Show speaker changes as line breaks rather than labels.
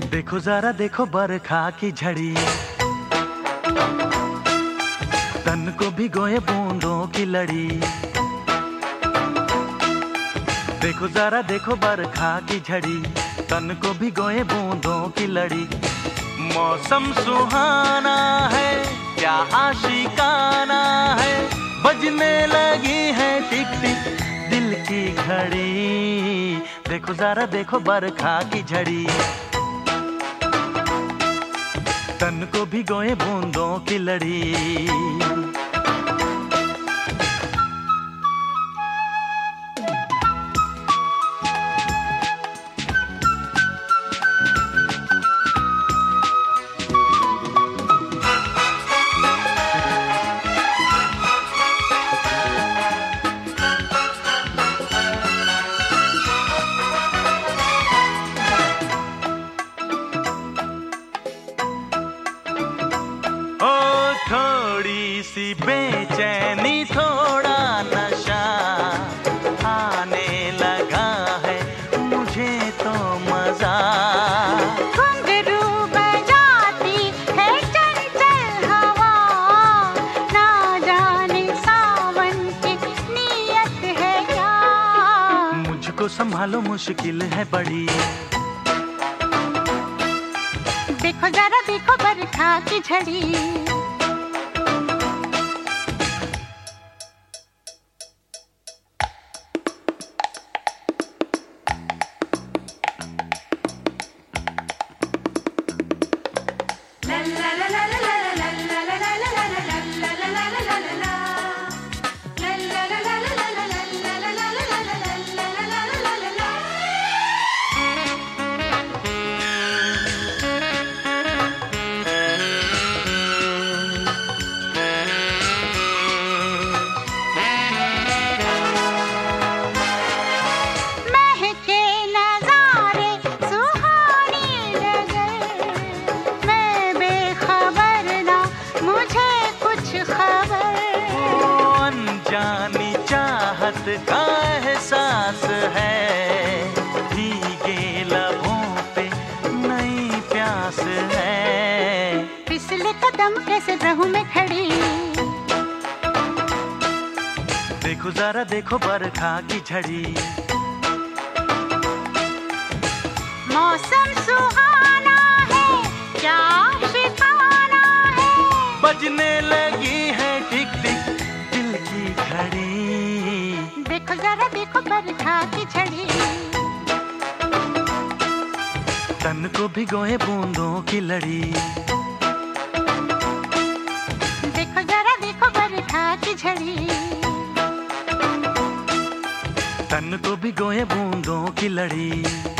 देखो जरा देखो बरखा की झड़ी, तन को भिगोए बूंदों की लड़ी। देखो जरा देखो बरखा की झड़ी, तन को भिगोए बूंदों की लड़ी। मौसम सुहाना है, क्या आशिकाना है, बजने लगी है टिक टिक दिल की घड़ी। देखो जरा देखो बरखा की झड़ी, तन को भिगोए बूंदों की लड़ी। थोड़ी सी बेचैनी थोड़ा नशा आने लगा है मुझे तो मजा।
घुंघरू बजाती है चंचल हवा, ना जाने सावन की नियत है क्या।
मुझको संभालो मुश्किल है बड़ी,
देखो जरा देखो बरखा की झड़ी।
जानी चाहत का एहसास है, भीगे लबों पे नई प्यास है।
फिसले कदम कैसे रहूं मैं खड़ी,
देखो जरा देखो बरखा की झड़ी।
मौसम सुहाना है, क्या शिकाना है,
बजने लगी है टिक टिक दिल की घड़ी।
देखो जरा देखो बरखा की झड़ी,
तन को भिगोए बूंदों की लड़ी।
देखो जरा देखो बरखा की झड़ी,
तन को भिगोए बूंदों की लड़ी।